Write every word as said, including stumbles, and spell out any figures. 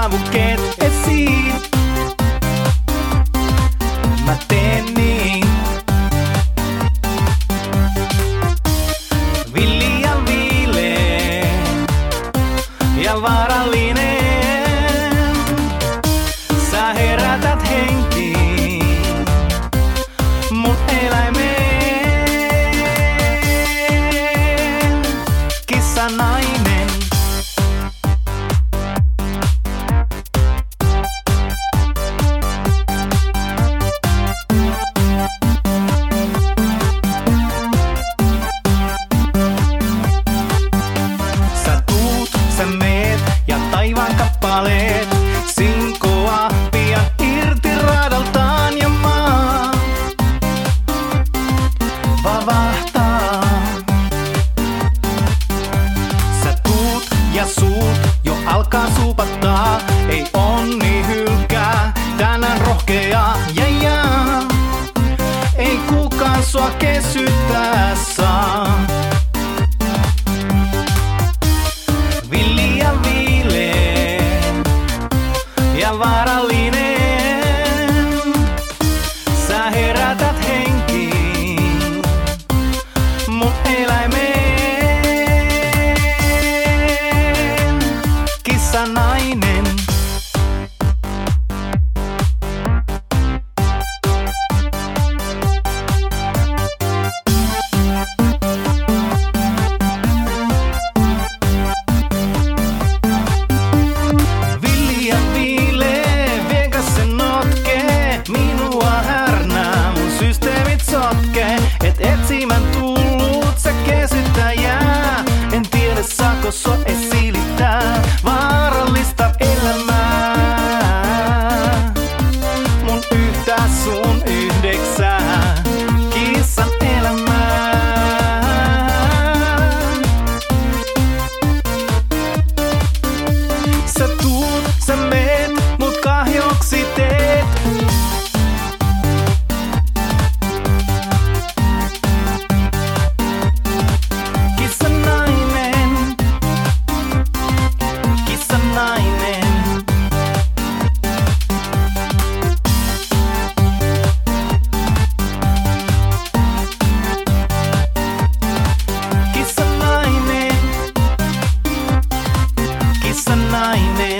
savukkeet esiin. Mä teen niin. Villi ja viileä ja vaarallinen. Sä herätät henkiin mun eläimeen. Kissanainen. Sä tuut, sä meet ja taivaan kappaleet sinkoa pian irti radaltaan ja maa vavahtaa. Sä tuut ja suut jo alkaa suupattaa. Ei onni hylkää, tänään rohkea ja jää. Ei kukaan sua kesyttää saa. Villi ja viileä ja vaarallinen. Sä herätät henkiin mun eläimeen. Kissanainen. Villi ja viileä, viekas se notkee. Minua härnää, mun systeemit sotkee. Et etsimän tullut sä kesyttäjää. En tiedä saako sua ees silittää. Vaarallista elämää. Mun yhtä sun yhdeksää. Kissan elämää. Sä tuut, sä meet, mut kahjoksi teet. Kissanainen. Kissanainen. Kissanainen. Kissanainen.